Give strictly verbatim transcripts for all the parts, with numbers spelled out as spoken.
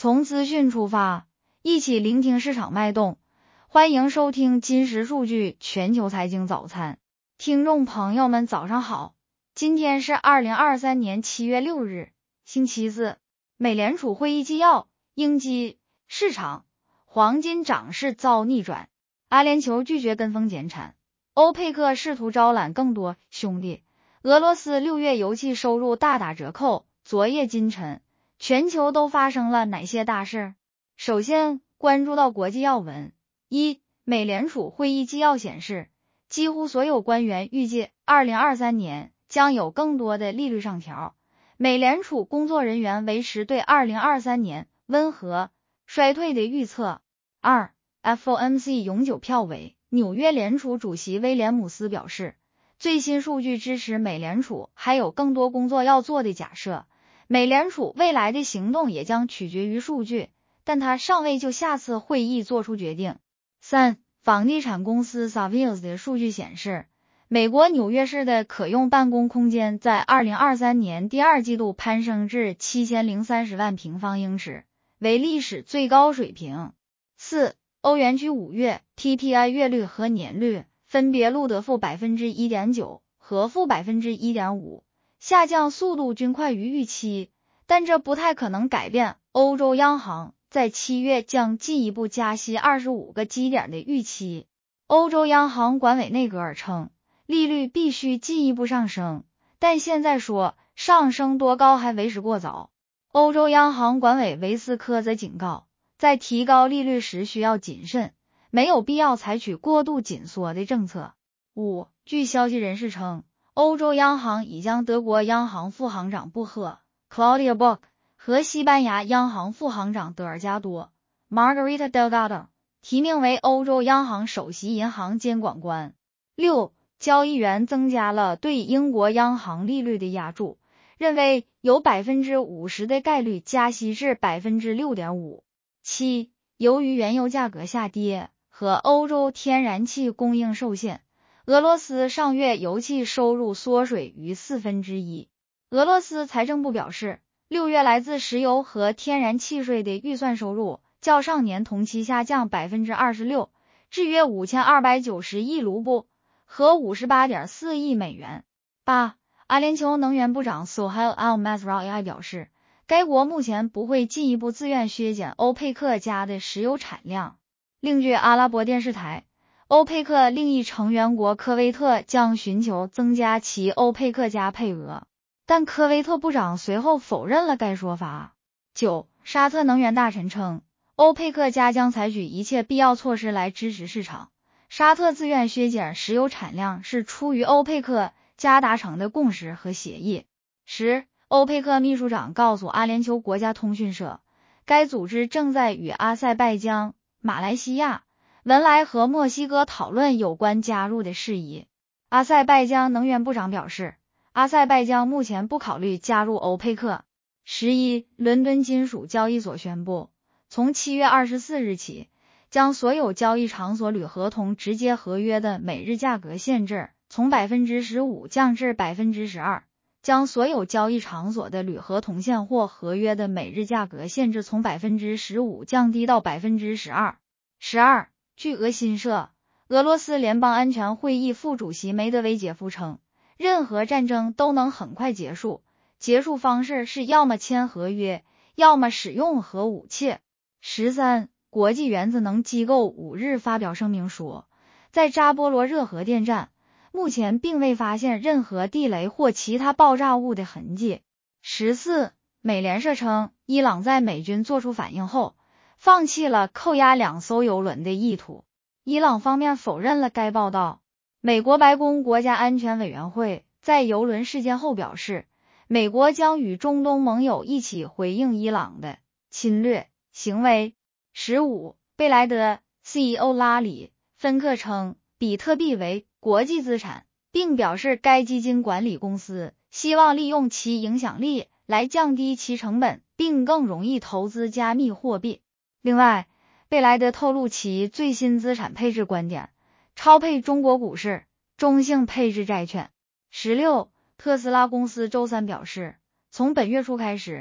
从资讯出发，一起聆听市场脉动。欢迎收听金石数据全球财经早餐。听众朋友们早上好，今天是二零二三年七月六日，星期四。美联储会议纪要，应激市场，黄金涨势遭逆转。阿联酋拒绝跟风减产，欧佩克试图招揽更多兄弟。俄罗斯六月油气收入大打折扣，昨夜今晨，全球都发生了哪些大事？首先关注到国际要闻。一、美联储会议纪要显示，几乎所有官员预计二零二三年将有更多的利率上调。美联储工作人员维持对二零二三年温和衰退的预测。二、F O M C 永久票委，纽约联储主席威廉姆斯表示，最新数据支持美联储还有更多工作要做的假设，美联储未来的行动也将取决于数据，但他尚未就下次会议做出决定。三、房地产公司 Savills 的数据显示，美国纽约市的可用办公空间在二零二三年第二季度攀升至七千零三十万平方英尺，为历史最高水平。四、欧元区五月 P P I 月率和年率分别录得负 百分之一点九 和负 百分之一点五， 下降速度均快于预期，但这不太可能改变欧洲央行在七月将进一步加息二十五个基点的预期。欧洲央行管委内阁尔称，利率必须进一步上升，但现在说上升多高还为时过早。欧洲央行管委维斯科则警告，在提高利率时需要谨慎，没有必要采取过度紧缩的政策。五、据消息人士称，欧洲央行已将德国央行副行长布赫 Claudia Bock 和西班牙央行副行长德尔加多 Margarita Delgado 提名为欧洲央行首席银行监管官。六、交易员增加了对英国央行利率的压注，认为有 百分之五十 的概率加息至 百分之六点五。七、由于原油价格下跌和欧洲天然气供应受限，俄罗斯上月油气收入缩水逾四分之一。俄罗斯财政部表示，六月来自石油和天然气税的预算收入较上年同期下降 百分之二十六， 至约五千二百九十亿卢布，和 五十八点四亿美元。八、阿联酋能源部长 Sohail Al-Mazrouei 表示，该国目前不会进一步自愿削减欧佩克加的石油产量。另据阿拉伯电视台，欧佩克另一成员国科威特将寻求增加其欧佩克加配额，但科威特部长随后否认了该说法。九、沙特能源大臣称，欧佩克加将采取一切必要措施来支持市场。沙特自愿削减石油产量是出于欧佩克加达成的共识和协议。十、欧佩克秘书长告诉阿联酋国家通讯社，该组织正在与阿塞拜疆、马来西亚、文莱和墨西哥讨论有关加入的事宜。阿塞拜疆能源部长表示，阿塞拜疆目前不考虑加入欧佩克。十一、伦敦金属交易所宣布，从七月二十四日起，将所有交易场所铝合同直接合约的每日价格限制从 百分之十五 降至 百分之十二， 将所有交易场所的铝合同现货合约的每日价格限制从 百分之十五 降低到 百分之十二。十二、据俄新社，俄罗斯联邦安全会议副主席梅德韦杰夫称，任何战争都能很快结束，结束方式是要么签合约，要么使用核武器。十三、国际原子能机构五日发表声明说，在扎波罗热核电站，目前并未发现任何地雷或其他爆炸物的痕迹。十四、美联社称，伊朗在美军做出反应后，放弃了扣押两艘油轮的意图。伊朗方面否认了该报道。美国白宫国家安全委员会在油轮事件后表示，美国将与中东盟友一起回应伊朗的侵略行为。十五、贝莱德 C E O 拉里·芬克称，比特币为国际资产，并表示该基金管理公司希望利用其影响力来降低其成本，并更容易投资加密货币。另外，贝莱德透露其最新资产配置观点，超配中国股市，中性配置债券。十六、特斯拉公司周三表示，从本月初开始，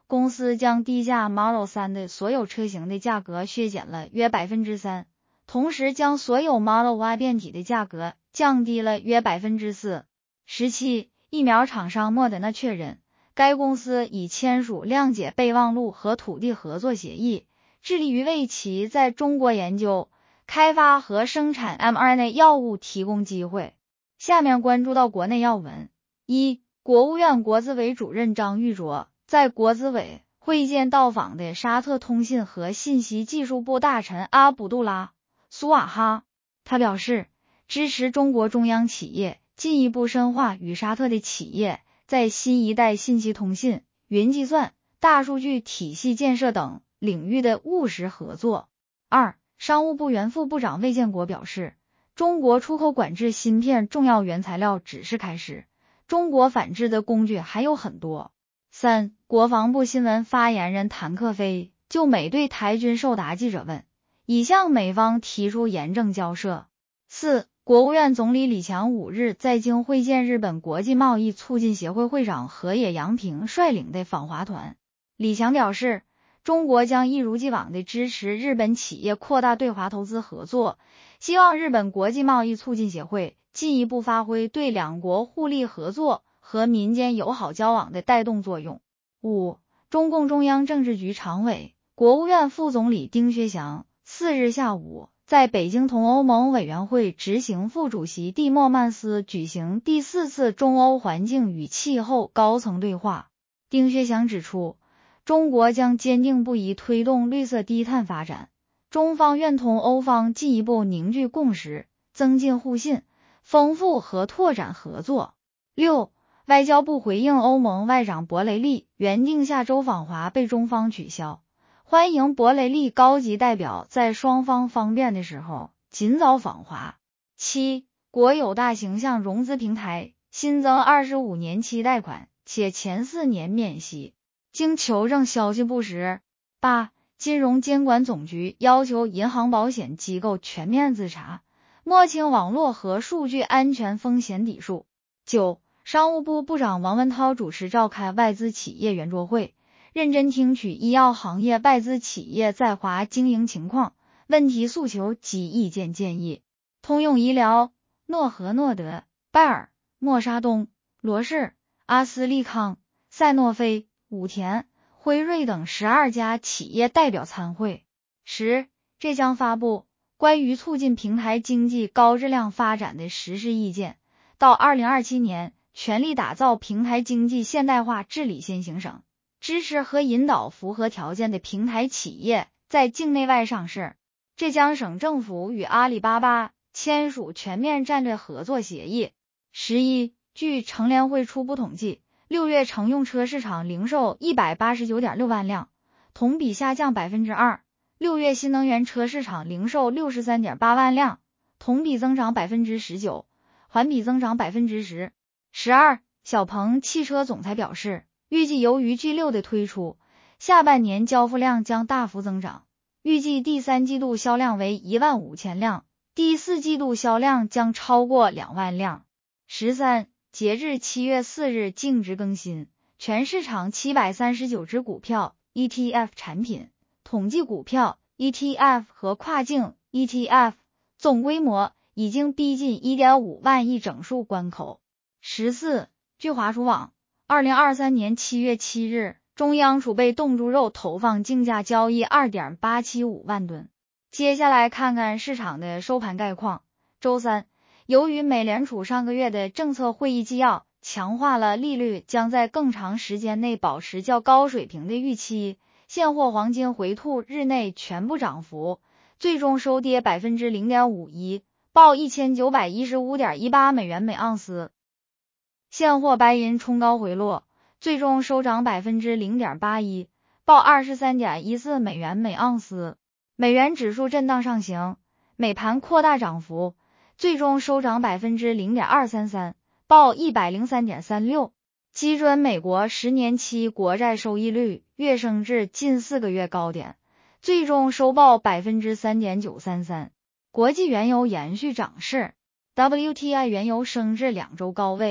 公司将低价 Model 三的所有车型的价格削减了约 百分之三， 同时将所有 Model Y 变体的价格降低了约 百分之四。十七，疫苗厂商莫德纳确认，该公司已签署谅解备忘录和土地合作协议，致力于为其在中国研究、开发和生产 M R N A 药物提供机会。下面关注到国内要闻。一、国务院国资委主任张玉卓在国资委会见到访的沙特通信和信息技术部大臣阿卜杜拉·苏瓦哈。他表示，支持中国中央企业进一步深化与沙特的企业在新一代信息通信、云计算、大数据体系建设等领域的务实合作。二、商务部原副部长魏建国表示，中国出口管制芯片重要原材料只是开始，中国反制的工具还有很多。三、国防部新闻发言人谭克飞就美对台军授答记者问，已向美方提出严正交涉。四、国务院总理李强五日在京会见日本国际贸易促进协会会长河野洋平率领的访华团。李强表示，中国将一如既往地支持日本企业扩大对华投资合作，希望日本国际贸易促进协会进一步发挥对两国互利合作和民间友好交往的带动作用。五、中共中央政治局常委、国务院副总理丁薛祥次日下午在北京同欧盟委员会执行副主席蒂莫曼斯举行第四次中欧环境与气候高层对话。丁薛祥指出，中国将坚定不移推动绿色低碳发展，中方愿同欧方进一步凝聚共识，增进互信，丰富和拓展合作。六、外交部回应欧盟外长博雷利原定下周访华被中方取消，欢迎博雷利高级代表在双方方便的时候尽早访华。七、国有大形象融资平台新增二十五年期贷款，且前四年免息，经求证消息不实。八、金融监管总局要求银行保险机构全面自查，摸清网络和数据安全风险底数。九、商务部部长王文涛主持召开外资企业圆桌会，认真听取医药行业外资企业在华经营情况、问题诉求及意见建议。通用医疗、诺和诺德、拜耳、默沙东、罗氏、阿斯利康、赛诺菲、武田、辉瑞等十二家企业代表参会。十、这将发布关于促进平台经济高质量发展的实施意见，到二零二七年全力打造平台经济现代化治理先行省，支持和引导符合条件的平台企业在境内外上市。浙江省政府与阿里巴巴签署全面战略合作协议。十一、据乘联会初步统计，六月乘用车市场零售 一百八十九点六万辆，同比下降 百分之二。六月新能源车市场零售 六十三点八万辆，同比增长 百分之十九， 环比增长 百分之十。十二、小鹏汽车总裁表示，预计由于 G 六 的推出，下半年交付量将大幅增长，预计第三季度销量为一万五千辆，第四季度销量将超过两万辆。十三、截至七月四日净值更新，全市场七百三十九只股票 E T F 产品，统计股票 E T F 和跨境 E T F 总规模已经逼近 一点五万亿整数关口。十四、据华储网，二零二三年七月七日，中央储备冻猪肉投放竞价交易 二点八七五万吨。接下来看看市场的收盘概况。周三，由于美联储上个月的政策会议纪要强化了利率将在更长时间内保持较高水平的预期，现货黄金回吐日内全部涨幅，最终收跌 百分之零点五一， 报 一千九百一十五点一八美元每盎司。现货白银冲高回落，最终收涨 百分之零点八一， 报 二十三点一四美元每盎司。美元指数震荡上行，美盘扩大涨幅，最终收涨 百分之零点二三三， 报 一百零三点三六。基准美国十年期国债收益率跃升至近四个月高点，最终收报 百分之三点九三三。国际原油延续涨势， W T I 原油升至两周高位，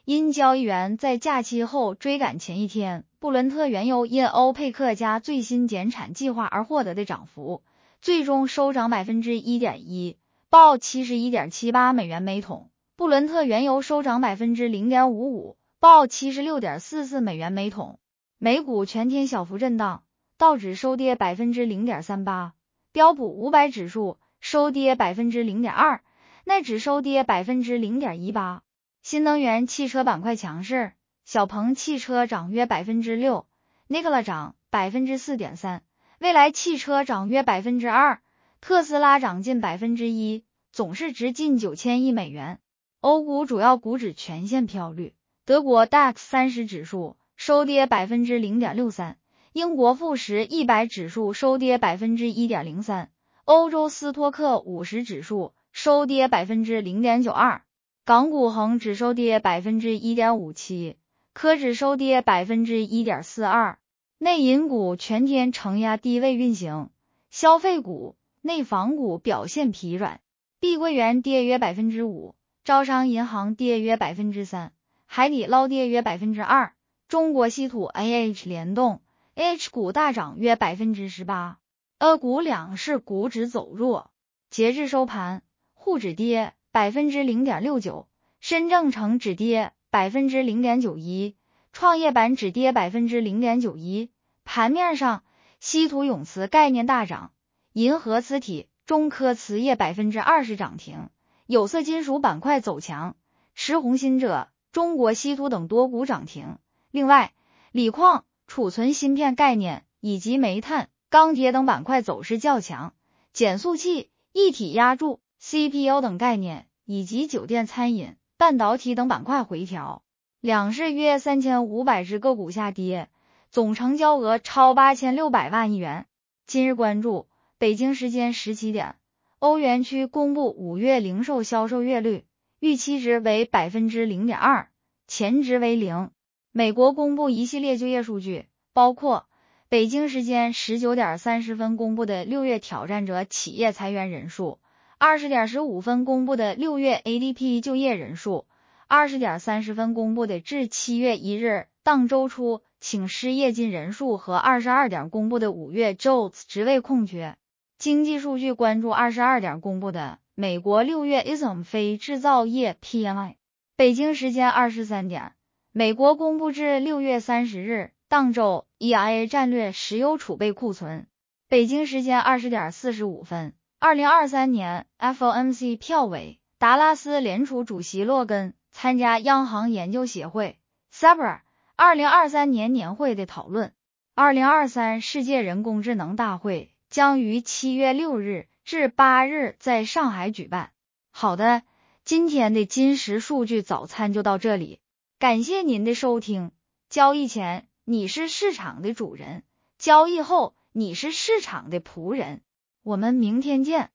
因交易员在假期后追赶前一天，布伦特原油因欧佩克加最新减产计划而获得的涨幅，最终收涨 百分之一点一， 报 七十一点七八美元每桶。布伦特原油收涨 百分之零点五五， 报 七十六点四四美元每桶。美股全天小幅震荡，道指收跌 百分之零点三八， 标普五百指数收跌 百分之零点二， 奈指收跌 百分之零点一八。新能源汽车板块强势，小鹏汽车涨约 百分之六， Nikola 涨 百分之四点三， 蔚来汽车涨约 百分之二， 特斯拉涨近 百分之一， 总市值近九千亿美元。欧股主要股指全线飘绿，德国 D A X 三十指数收跌 百分之零点六三， 英国富时一百指数收跌 百分之一点零三， 欧洲斯托克五十指数收跌 百分之零点九二。港股恒指收跌 百分之一点五七， 科指收跌 百分之一点四二。内银股全天承压低位运行，消费股、内房股表现疲软，碧桂园跌约 百分之五， 招商银行跌约 百分之三， 海底捞跌约 百分之二， 中国稀土 A H 联动 H 股大涨约 百分之十八。 A 股两市股指走弱，截至收盘，沪指跌百分之零点六九， 深证成指跌 百分之零点九一， 创业板指跌 百分之零点九一。 盘面上，稀土永磁概念大涨，银河磁体、中科磁业 百分之二十 涨停，有色金属板块走强，持红新者、中国稀土等多股涨停。另外，锂矿、储存芯片概念以及煤炭、钢铁等板块走势较强，减速器、一体压铸、C P U 等概念以及酒店餐饮、半导体等板块回调。两市约三千五百只个股下跌，总成交额超八千六百万亿元。今日关注，北京时间十七点，欧元区公布五月零售销售月率，预期值为 百分之零点二， 前值为零。美国公布一系列就业数据，包括北京时间十九点三十分公布的六月挑战者企业裁员人数，二十点十五分公布的六月 A D P 就业人数，二十点三十分公布的至七月一日当周初请失业金人数和二十二点公布的五月 Jobs 职位空缺。经济数据关注二十二点公布的美国六月 I S M 非制造业 P M I。北京时间二十三点，美国公布至六月三十日当周 E I A 战略石油储备库存。北京时间二十点四十五分，二零二三年 F O M C 票委，达拉斯联储主席洛根参加央行研究协会 S A B R 二零二三年年会的讨论。二零二三世界人工智能大会将于七月六日至八日在上海举办。好的，今天的金石数据早餐就到这里，感谢您的收听。交易前你是市场的主人，交易后你是市场的仆人。我们明天见。